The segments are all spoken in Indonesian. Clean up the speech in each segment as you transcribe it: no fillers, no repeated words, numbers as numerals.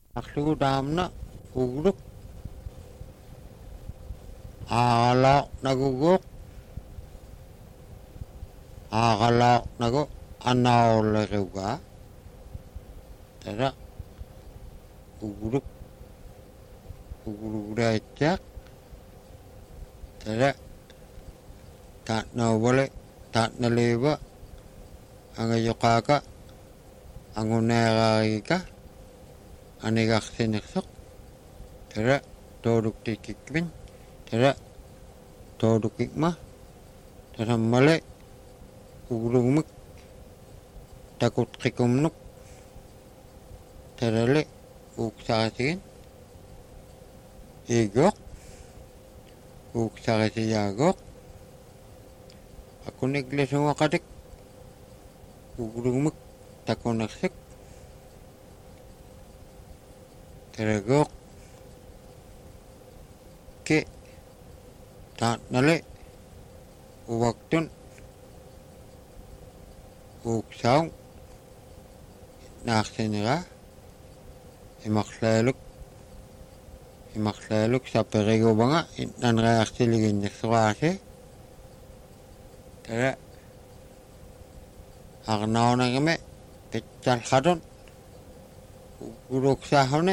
Aklu damna ugruk alak naguguk agalak nagu anaw juga tada ugruk dacak tada tak na boleh tak na leba angayokaka angunera ika anegak sineksok tada toduk tikikmin tada toduk ikmah tada male ugrumuk takut kikumnuk tada le uksasin igok uksarasi yagok aku negle semua kadek ugrumuk takonaksik teragok ke tak nale uwaktun uksaung naksenera imaklaluk sa perego banga nan reaksi ligin neksuase tada arnaw na kami pecal kadon uruk sahone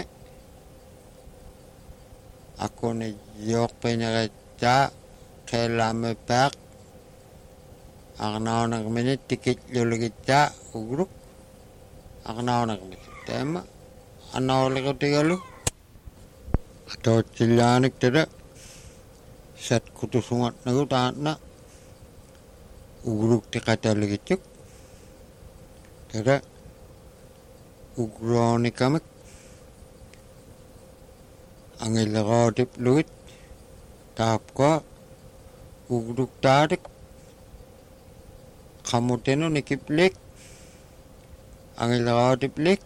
aku ne yok penyaga kelame pak arnaw na kami tikit lulugita ugruk arnaw na kami tema anaw lego tigalu atau cilanik tada set kutusungat nagu taatna ugruk tikata legicuk tada ugroni kamek angil rodip luit tahap ko ugruk tarik kamu teno nikiplik angil rodip lik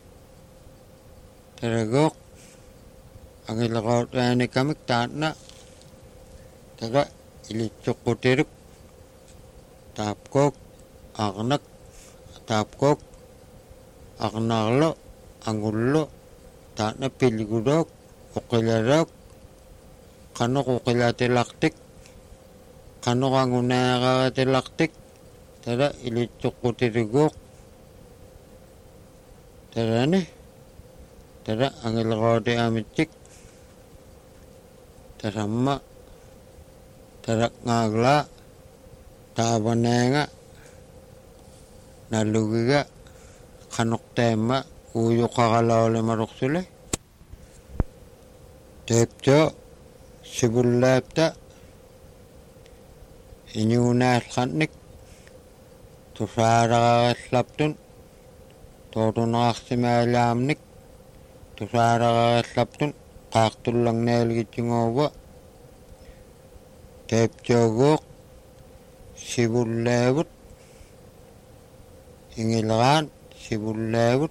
teragok angil rodip kamek taatna tada ilicuk kutiruk tahap ko agnak tahap ko agnarlo angullo taatna piligudok ukilarok kanok ukilatilaktik kanok angunaratilaktik tada ilicuk kutirugok tada ne tada angil rode amicik tada ma tada ngagla tabanenga nalugiga kanok tema uyo kakalawle maruksule tepjo sibullapta inyunas khannik tusaragaslaptun totunaqsimaalaamnik tusaragaslaptun qaaqtullangnaalgitsinguuva tepjoguuq sibullaavut ingilraan sibullaavut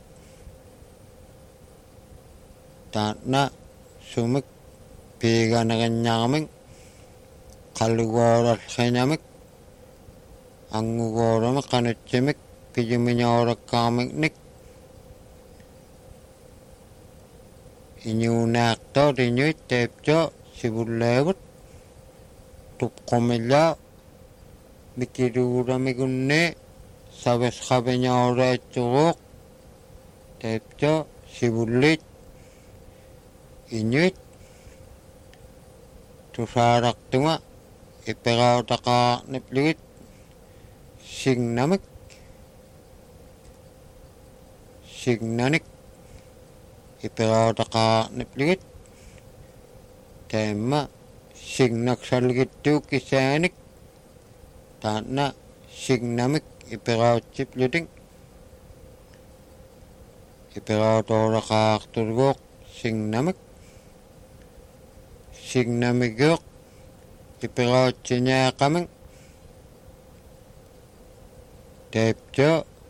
taatna sumik piiganaqinñaramik qallugoorallinamik angugoorami qanutsimik piyumiñoorakkaamiknik iñuunaaqtoot iñuit teepco sibullaavut tupqumilla mikiruuramigunne sabesqapiñooraatsuguuq teepco sibullit iñuit tusaraqtunga ipeqautaqaarnipligit signanik ipeqautaqaarnipligit taimma signaksalgittuuk kisaanik taatna signamik ipeqautsipluting ipeqautooraqaarturguuq signamiguuq ipeqautsiñaaqamik teepco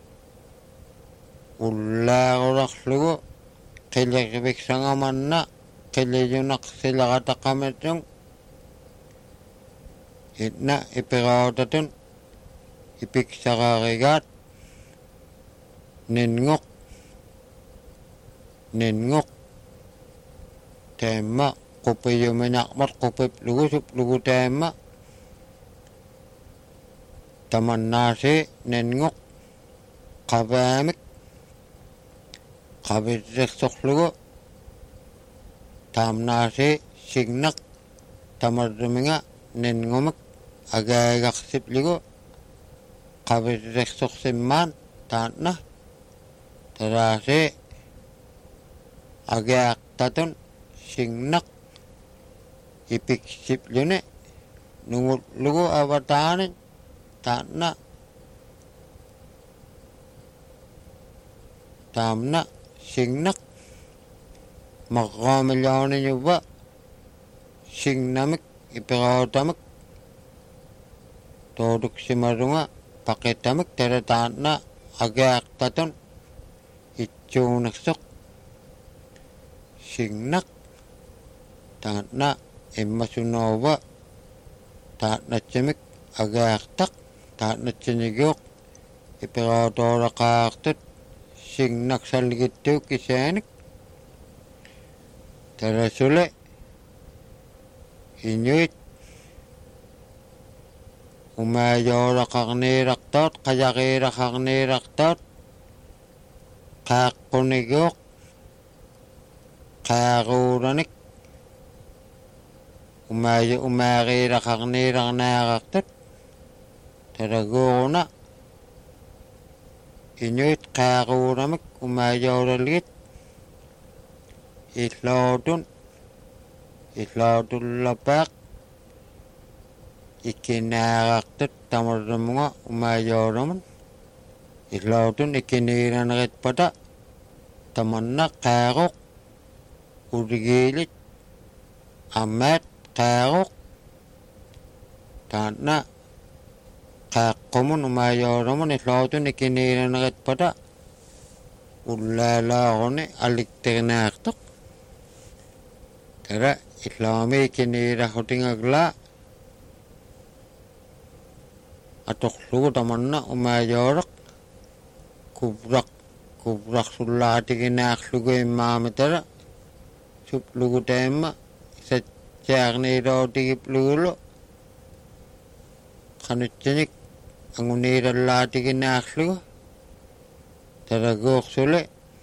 ullaaqurarlugu qiliqviksangamanna qiliyunaqsilaqataqamatun itna ipeqautatun ipiksaqaarigaat ninnguk tema kupiyuminakmat kupip lugusup lugu tema taman nasi nengok kabamik kabirreksok lugu tam nasi signak tamarduminga nengomak agagaksip lugu kabirreksok simman tanna terasi agak tatun signak ipiksip lune nungut lugu abatanin tanna tamna signak maqamilyaani nyuba signamik ipirautamak toduk simarunga paketamik tere tanna agak tatun itchunaksok signak tanna immasunova tanna cemik agak tak tanna cenigyok ipirautoraqaartut signak salgittuk kisaanik terasule inuit umayoraqarniiraqtaut qayaqiiraqarniiraqtaut qaaqqunigiuq qaaruuranik umaaqiiraqarniiraqnaaqartut teraguuruna inuit qaaruuramik umaayoralgit illaatullapaaq ikinaaqartut tamarrumunga umaayoramun illautun ikiniiranaqitpata tamanna qaaruq uligiilit ammaat qaaruq taanna qaaqqumun umaayoramun illautun ikiniiranaqitpata ullaalaaruni alikternaartoq tera islaami ikiniirahutingagla atoqlugu tamanna umaayoraq kubraq sullaatiginaaxlugu imaamitara suplugu teemma satsaarniirootigiplugulo qanutsinik anguniirallaatiginaaxlugu teraguursule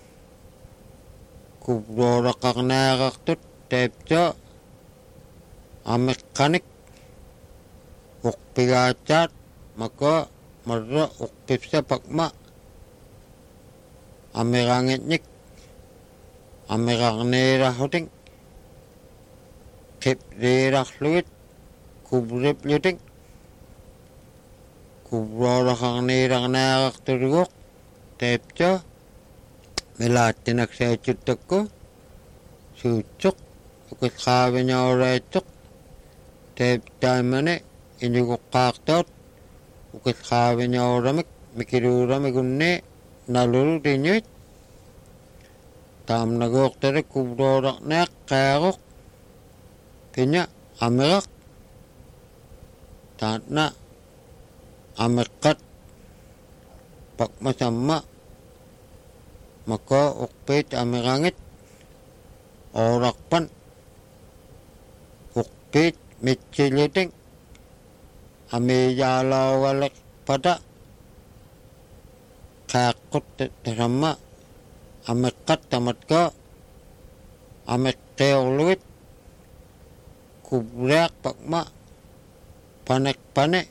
kubrooraqarnaaqartut taipta amikqanik uqpigaatsaat maka marra uqpipsa pakma amirangitnik amirarniirahuting qipriirarlugit kubripluting kubrooraqarniirarnaaqartuluguq taipta milaattinaksaitsuttakku suutsuq ukisqaaviñoraitsuq taiptaimani iñuguqqaartaut ukisqaaviñoramik mikiluuramigunni nalurutiñuit taamnaguuqtari kubrooraqnaaq qaaruq kiña amiraq taanna amiqqat pakmasamma maka uqpiit amirangit oraqpan uqpiit mitsiluting amijaalawalek pada qaaqqut tasamma amikqat tamatka amikqiorluit kubriaq pakma panek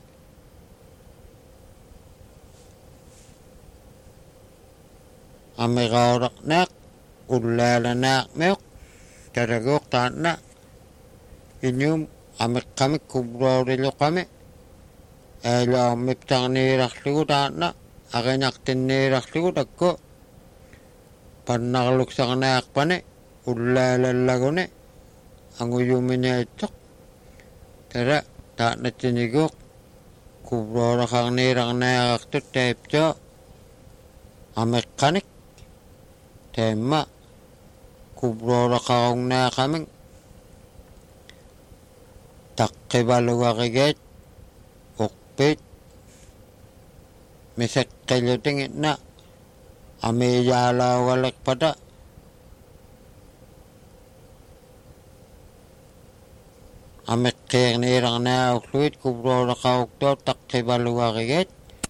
amigaoraqnaaq ullaalanaaq meoq teraguuq taanna iñuum amikqamik kubrooriluqami aalaammiptarniirarlugu taanna aqiñaqtinniirarlugu takku pannarluksarnaaqpani ullaalallaguni anguyuminaitsoq tera taanatsiniguuq kubrooraqarniirarnaaqartut taipta amikqanik taimma kubrooraqarungnaaqaming taqqivalugaqigaat uqpiit miseqqilutingitna amijaalaugalekpata Amekkeerniirarnaauqluit kubrooraqaruqtuut taqqivaluarigat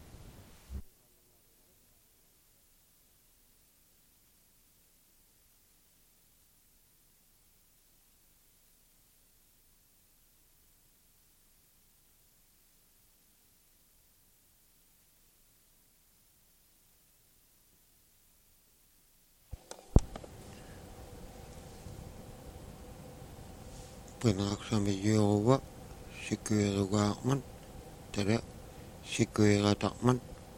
Pinaqsamijuuruva sikuirugaarman tala sikuirataqman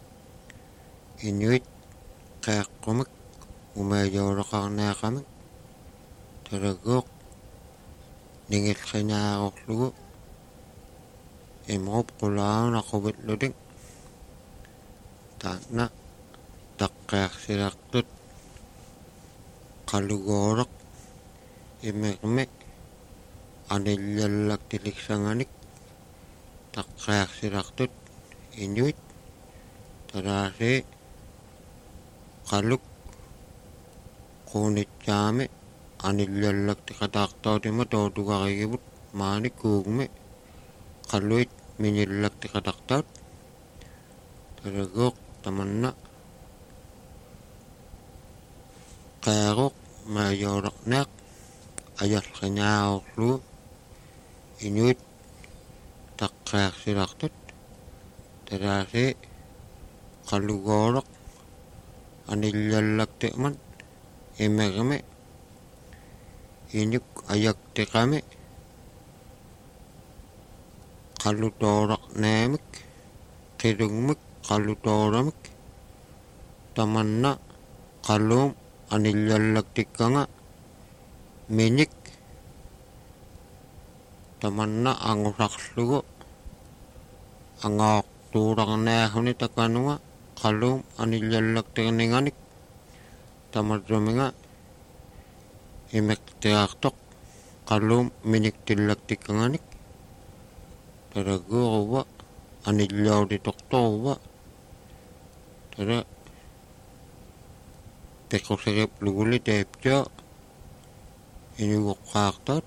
inuit qeaqqumik umaajoraqarnaaqamik talaguuq ningillqinaaruqlugu imrup qulaanaquvitlutik taanna taqqearsilaqtut qalugooraq imeqmi anillallaktiliksanganik taqqearsilaqtut inuit talaasi qaluk quunitsaami anillallaktiqataaqtautima tootugarigivut maanik kuugmi qalluit minillaktiqataqtaut talaguuq tamanna qeeruq maajooraqnaaq ajalqinaaruqlugu inuit taqqearsilaqtut talaasi qalugooraq anillallaktiqman imeqmi inuk ajaktiqami qalutooraqnaamik qilugmik qalutooramik tamanna qaluum anillallaktikkanga minik tamanna angusaqlugu angaaqtuuraqnaahuni takanunga qaluum anillallaktiqninganik tamarruminga imeqtiaqtoq qaluum miniktillaktikkanganik talaguuruva anillauditoqtoruva tala pequseripluguli taiptia inuguqqaartaat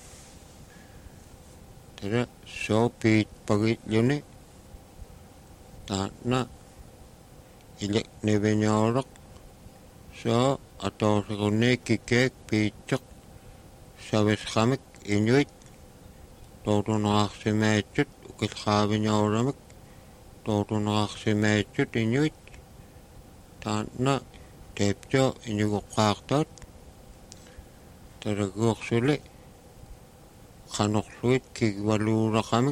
tala soopiit pagitluni taanna ilekniviñooraq soo atooserunni kikeek piitseq savisqamik inuit tootunerarsimaitsut ukillqaaviñooramik tootunerarsimaitsut inuit taanna taiptia inuguqqaartaat talaguuqsuli qanorluit kigvaluuraqamik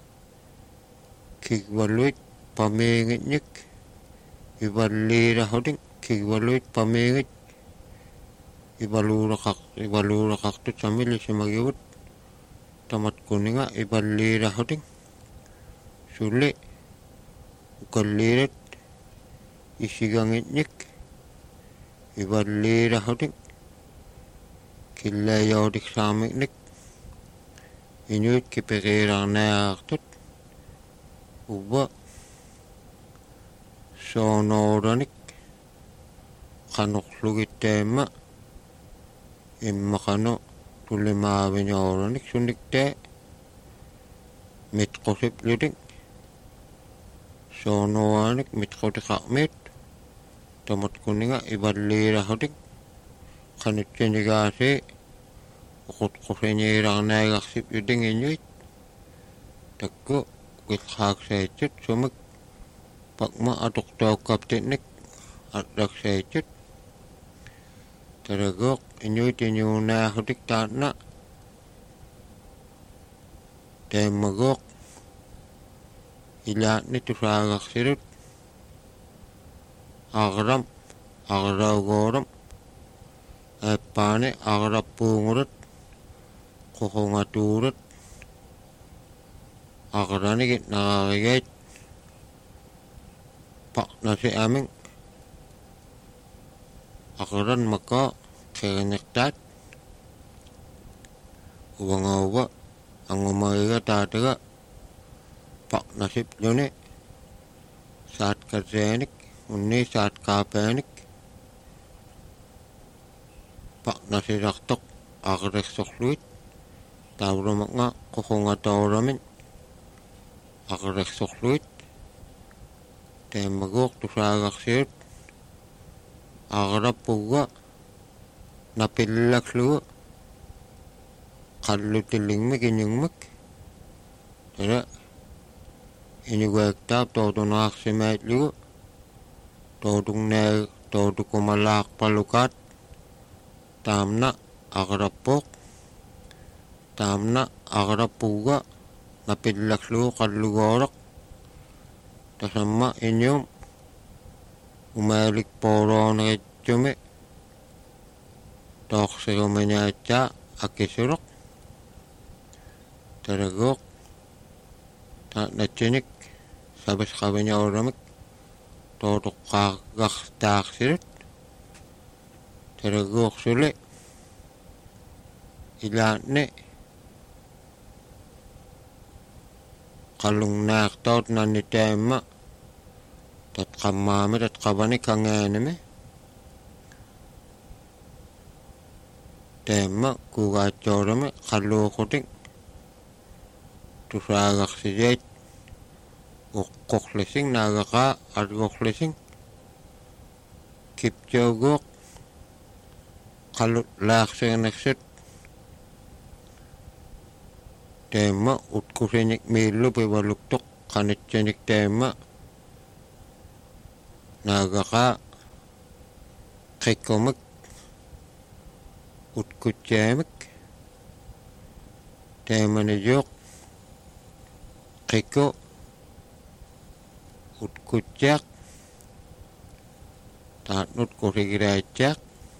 kigvaluit pamiingitnik ivalliirahutik kigvaluit pamiingit ivaluuraqartut samilisimakivut tamatkuninga ivalliirahutik suli ukalliirat isigangitnik ivalliirahutik killaajautiksaamiknik inuit kipeqiirarnaaqartut uva soonooranik qanorlugittaamma immaqanu tulimaaviñooranik suniktaa mitqusiplutik soonooranik mitqutiqarmiit tamatkuninga ivalliirahutik qanutsinigaasi uqutqusiñiirarnaagarsip yutingiñuit takku ukillqaaqsaitsut sumik pakma atuqtaukkaptitnik atlaksaitsut talaguuq inuit iñuunaahutik taanna taimmaguuq ilaatni tusaagarsilut aqram aqraugooram aappaani aqrappuungulut ququngatuulut aqranigit naqarigait paqnasi amin aqran maka qerniqtaat uvangauva angumariga taataga paqnasip luni saatkaseenik unni saatkaapeanik paqnasiraqtoq aqriqsorluit taurumaknga qoqunga tauramin aqerrersorluit teemmaguuq tusaaqarsiut aqerappuga napillaklugu qallutilligmik inyungmik tara inugaaktaap tootunaarsimaitlugu tootukumalaaqpalukaat taamna aqerappuuq taamna aqerappuga napillaklugu qallugooraq tasamma inyum umaalik poorooneritjumi tooqsirumaniaatsaa akisuroq taraguuq taatnatsinik sabisqaviñauramik tootuqqaaqartaarsilut taraguuq suli ilaanni qallungnaartaut nannitaamma tatqammaami tatqavani kangaanimi taamma kuugaatsoorami qalluuqutik tusaaqarsigiit uqqorlising naagaqaa argorlising kiptioguuq qallut laaqsiginersut taamma utkusinik miillu pivaluktoq qanitsinik taamma naagaqaa qiqqumik utkutsiamik taamanijuuq qiqqu utkutsiaq taatnut kusigiraatsaaq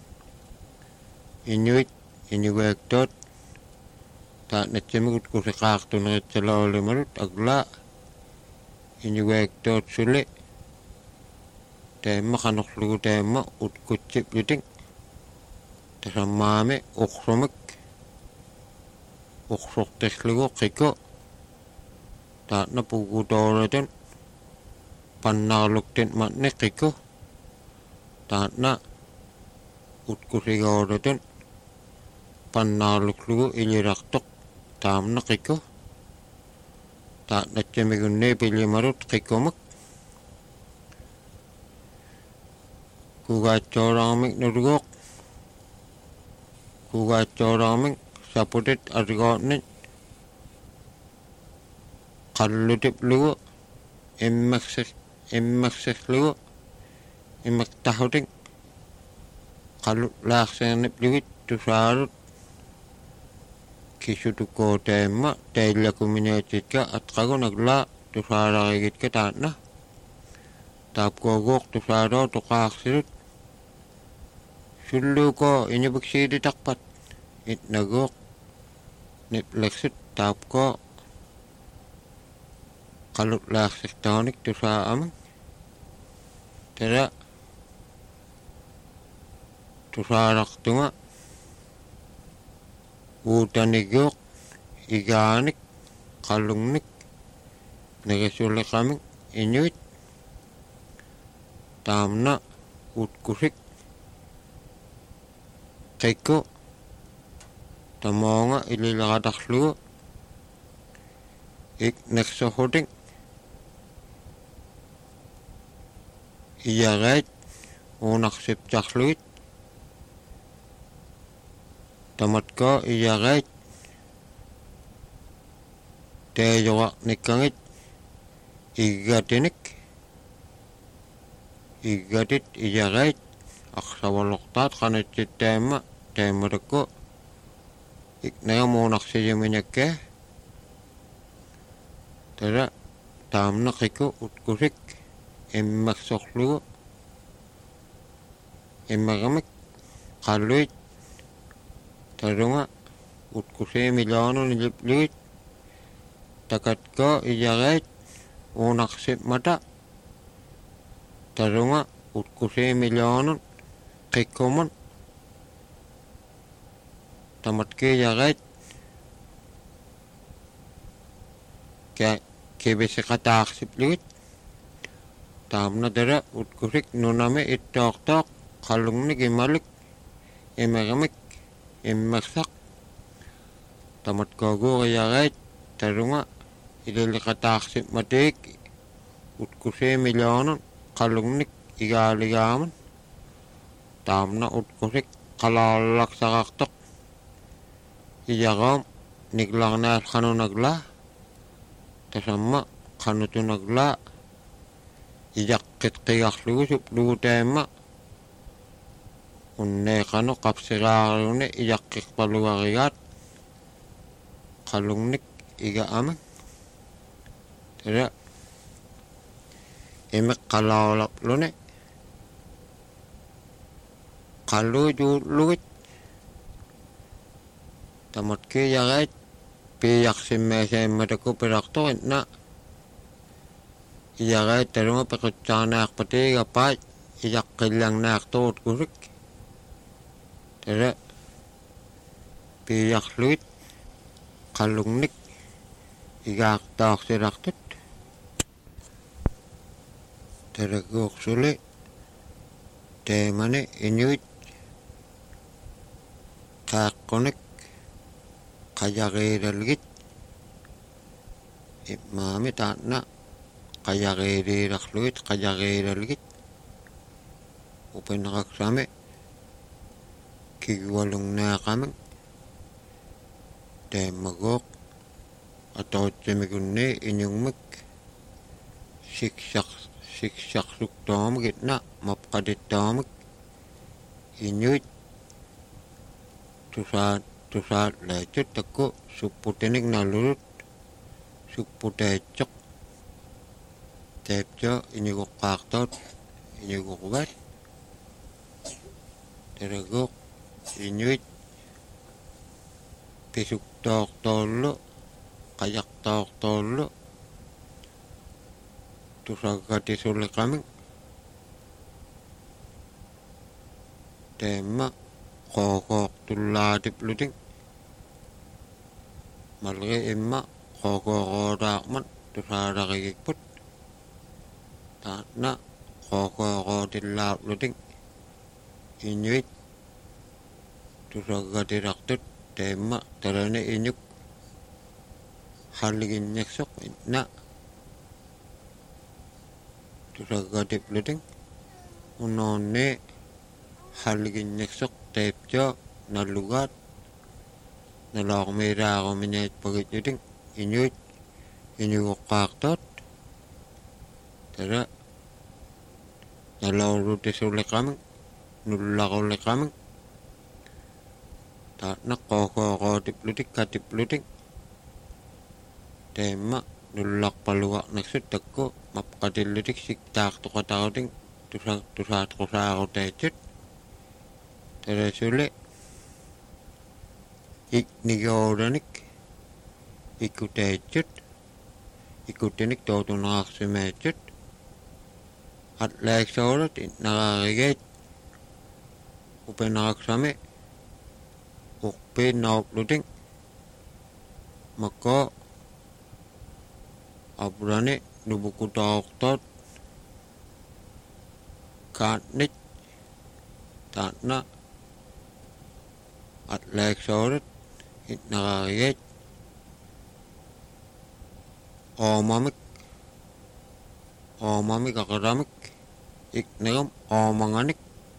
inuit inugaaktoot taatnatsimik utkusiqaartuneritsalaulimalut aglaa inugaaktoot suli taamma qanorlugu taamma utkutsiplutik tasammaami uqsumik uqsortislugu qiqqu taatna puguutooratun pannarluktin matni qiqqu taatna utkusigooratun pannarluklugu ilirartoq taamna qiqqu taatnatsimigunni pilimarut qiqqumik kuugaatsoorarmik nuluguuq kuugaatsoorarmik saputit argootnit qallutiplugu immerserlugu immertahutik qallut laaqsiernipligit tusaalut kisutukoo taamma taillakuminaatitka atqagunaglaa tusaalarigitka taatna taapkuaguuq tusaaloo tuqaarsilut sulluukoo inupiksiilitaqpat itnaguuq niplersut taapkoo qallut laaqsirtaanik tusaa'amik tara tusaalaqtunga uutaniguuq igaanik qallungnik negesuliqamik inuit taamna utkusik qiqqu tamoonga ililaqatarlugu iknersohutik iyagait uunaqsiptarluit tamatko iyagait teejoqarnikkangit iggatinik iggatit iyagait aqsavalortaat qanitsittaamma taammatakku iknagamuunaqsijuminakka tara taamna qiqqu utkusik immersorlugu immeramik qalluit tarunga utkusiimilaanun ilipligit takatko iyagait uunaqsipmata tarunga utkusiimilaanun qiqqumun tamatki iyagait kibisiqataaqsipligit taamna tara utkusik nunami ittoortooq qallungnik imalik imeramik immersaq tamat kogu yaret tarunga ililikataksit matik utkuse milyonon kalungnik igaligaman tamna utkusik kalalak sakaktok iyagam niglagnas kanunagla tasama kanutunagla iyakkit qiyaqlugusup luguteema unne kanu kapsiraarune iyakkik palugarigat kalungnik iga amen tada emek kalalap lune kalu julugit tamat ke yaret piyak simmesemmataku pirakto na yaret tarunga pakutsanak patiga pat iyakkilang naktot kusik tada piyak luit kalungnik igak taksiraktit tada guksuli temane inyuit kakkonik kajageeralgit imami taatna kajageerirakluit kajageeralgit upenakaksame kigwalungnaaqameng teemmagooq atootsimikunnii inyungmik siksaqsuktoomagitna mapqatittaamik inyuit tusaat laitut takku supputinik nalulut supputeetsoq teepso inyuguqqaaqtoot inyuguqbat teraguq inyuit pisuktoortoollu qajaqtoortoollu tusaggatisulliqamik teemma qooqooqtullaatiplutik malgi imma qooqooqootaaqmat tusaaraqigikput taatna qooqooqootillaaplutik inyuit tusaggatiraqtut teemma tarane inyuk halliginnyaksoq na tusaggatiplutik unoonni halliginnyaksoq teepso nallugaat naloqmiiraaqumiñaitpagitjutik inyuit iñuguqqaaqtoot tada naloorutisulliqamik nullaqulliqamik taatna qooqooqootiplutik katiplutik teemma nullaqpaluaqnaksut takku mapqatillutik siktaaqtuqatarutik tusaatqusaaruteetsit tada suli iknigouranik ikuteetsut ikutinik tootunaqarsimeetsut atlaaksoorut itnaqarigeet upenaqaksami uqpiinnauplutik makko apurani nubukutaortoot kaatnit taatna atlaaksoorut itnaqarigeet oomamik aqaramik iknegam oomanganik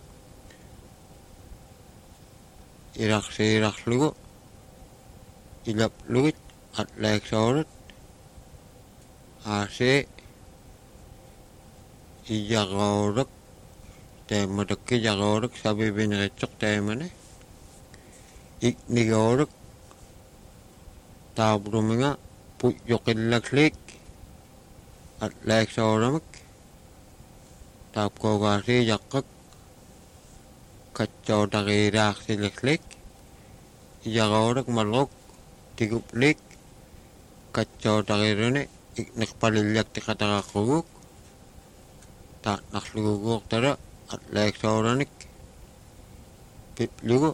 iraqsiiraqlugu ilaplugit atlaaksoorut aasee iyaqoorak teemmatakki yaqoorak sabibiniqitsoq teemane iknigoorak taapuruminga puyyoqillaksliik atlaaksoramik taapkoogaasii yaqqak katsootaqiiraaqsiliqslik iyaqoorak malquk tigupliik katsootaqiruni ikniqpalillaktiqataqaqquguk taatnaqluguguuq tada atlaaksoranik piplugu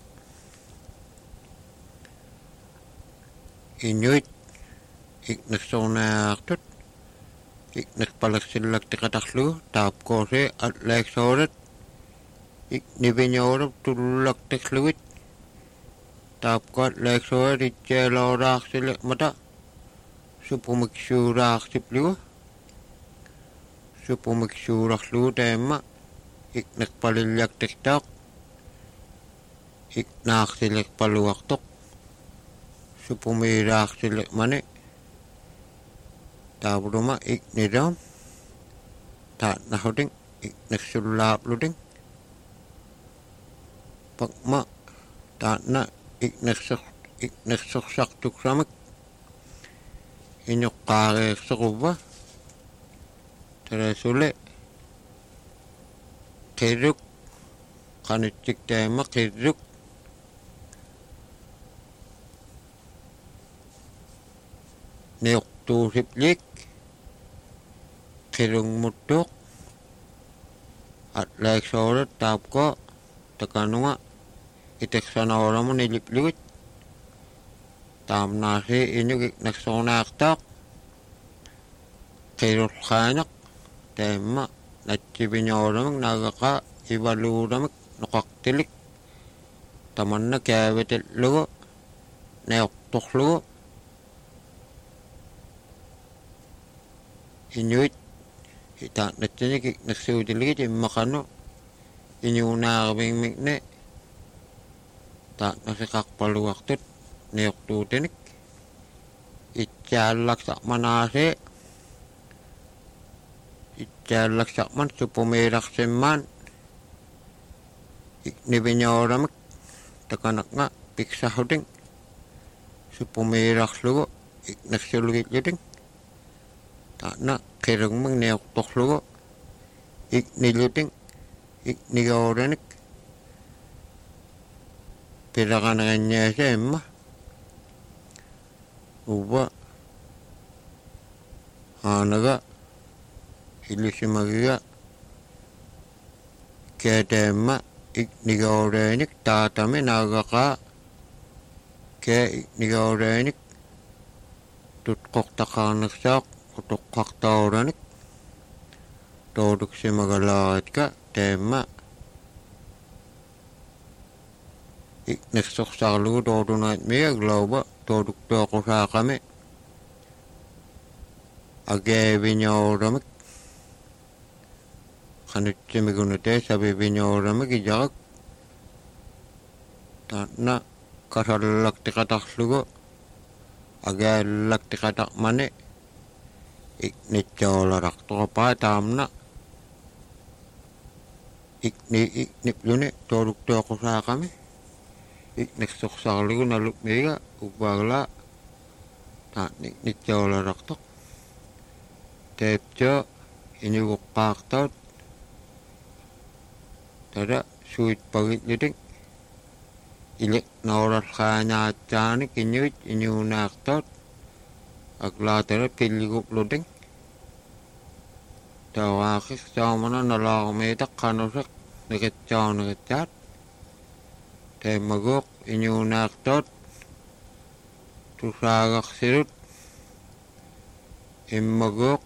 inyuit ikniqsoornaaqtut ikniqpalaksillaktiqataqlugu taapkoosee atlaaksorat ikniviñoorap tullaktiqlugit taapkaat leeksoeritjeeloraaksille mata supumiksuuraaksiplugu supumiksuurarlugu teemma iknerpalilliaktirtaaq iknaarsilerpaluartoq supumiilaarsille mani taavuluma iknilaam taatnahuting iknersullaapluting pakma taatna iknersorsartuksamak inuqqaareersoquvva talasule qirruk qanuttik taama qirruk niuqtuusiplik qirungmuttuq atlaaksoorut taapko takanunga iteksanaoramu niliplugut taamnaasi inuk iknersornaartaaq qirulqaanaq taamma natsipiñoolamak naagaqa ivaluulamak noqartilik tamanna kaavetellugu naortorlugu inuit itaatnatsanik iknersuutiligit immaqanu iñuunaarvingmikne taatnasiqarpaluartut niortuutinik itsaallaqsarmanaasee itsaallaqsarman supumiilarsimmaan ikniviñoolamak takanaqnga piksahuting supumiilarlugu iknersulugitluting taatna qirungmak niortorlugu ikniluting iknigoolanik pilaqaneriññaasa imma uva aanaga ilisimagiga keetaamma iknigoolaanik taatami naagaqaa kee iknigoolaanik tutqortaqaarnersaaq utoqqartaulanik tooluksimagalaaриtka taamma iknersorsarlugu toolunaat miaglauba tooluktuoqusaaqami agaaviñooramik qanutsimigunutaa saviviñooramik ijarak taatna kasallaktiqatarlugu agaallaktiqatarmani iknitjoolarartoqapaa taamna iknipluni tooluktuoqusaaqami iknersorsarlugu nalukmiiga uppaaglaa taatni iknitjoolarartoq taaptio inuguqqaartaut tada suitpagitluting ile nooralqaañaatsaanik inuit iñuunaartaut aklaatara pilligupluting tawaaqis saamana nalaarmiitaq qanuseq niqitsaunerittaat taimmaguuq iñuunaartaut tusaagarsilut immaguuq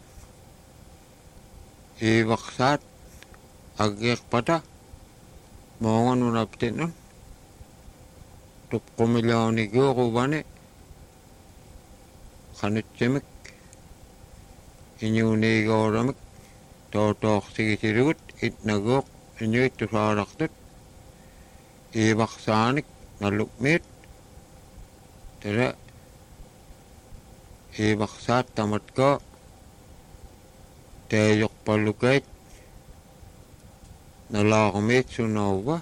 iivaqsaat aggiiqpata moonganunaptinun tupqumilioniguuquvani qanutsimik iñuuniigooramik tootoorsigisilugut itnaguuq iñuit tusaalartut iivaqsaanik nalukmiit tada iivaqsaat tamatkoo taayuqpallukait nalaarmiit sunauva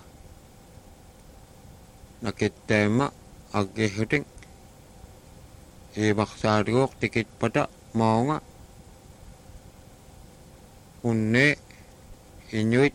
nakittaima aggihuting iivaqsaatiguuq tikitpata moonga unne iñuit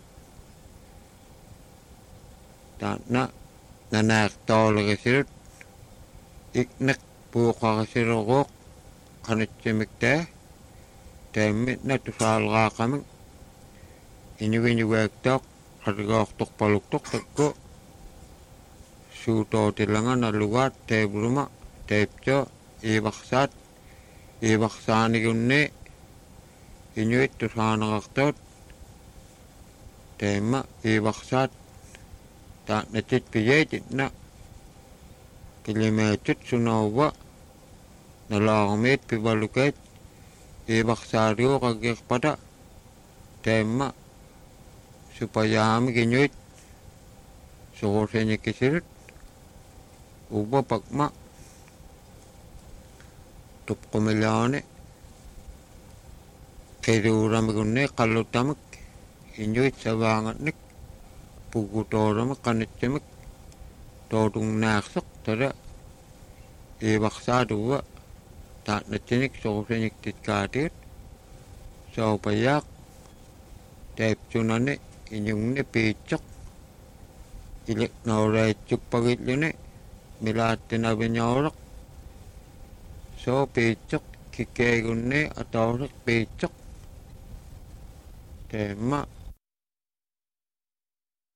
taatna nanaaqtoolagasilut ikneq puuqarasiluruuq qanutsimiktaa taammitna tusaalgaaqamik iñugiñugaaktaaq qatigoortorpaluktoq takku suutootilanga nalugaat taavuluma taaptio iivaqsaat iivaqsaanigunne iñuit tusaanerartaut taamma iivaqsaat taatnatit piyaitit na kilometrit sunova nalaarmiit pivalukeet iivaqsaariuqagiirpata taimma supayaami kiñuit suquseñikkisilut uvvapakma tupqumilaani qiruuramigunni qallutamik iñuit savaangatnik pugutoorami qanitsimik tootungnaarseq tala iivaqsaatuva taatnatsinik suquseñiktitkaatigut saupayaaq taipsunani iñungni piitseq iliknauraitsukpagilluni milaattinavignooraq soo piitseq kikeegunni atooreq piitseq taimma